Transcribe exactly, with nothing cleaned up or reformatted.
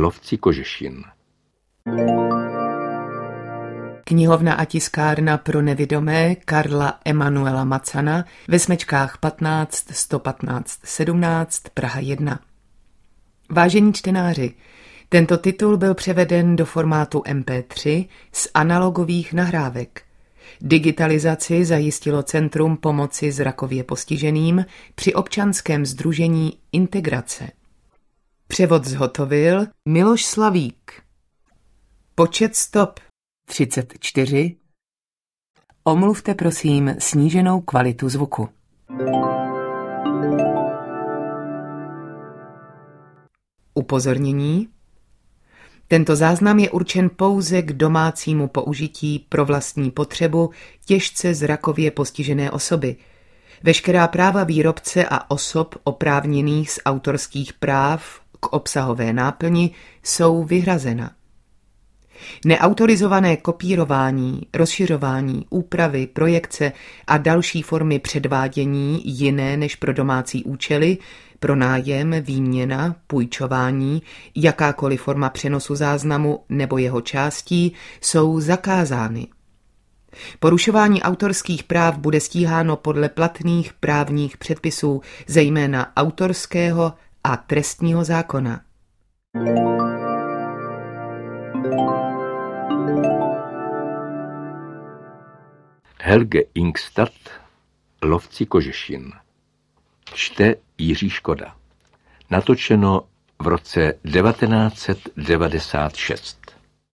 Lovci Kožešin. Knihovna a tiskárna pro nevidomé Karla Emanuela Macana ve Smečkách patnáct sto patnáct sedmnáct Praha jedna. Vážení čtenáři, tento titul byl převeden do formátu em pé tři z analogových nahrávek. Digitalizaci zajistilo Centrum pomoci zrakově postiženým při občanském sdružení Integrace. Převod zhotovil Miloš Slavík. Počet stop třicet čtyři. Omluvte prosím sníženou kvalitu zvuku. Upozornění. Tento záznam je určen pouze k domácímu použití pro vlastní potřebu těžce zrakově postižené osoby. Veškerá práva výrobce a osob oprávněných z autorských práv k obsahové náplni jsou vyhrazena. Neautorizované kopírování, rozšiřování, úpravy, projekce a další formy předvádění jiné než pro domácí účely, pro nájem, výměna, půjčování, jakákoliv forma přenosu záznamu nebo jeho částí jsou zakázány. Porušování autorských práv bude stíháno podle platných právních předpisů, zejména autorského a trestního zákona. Helge Ingstad, Lovci Kožešin. Čte Jiří Škoda. Natočeno v roce devatenáct set devadesát šest.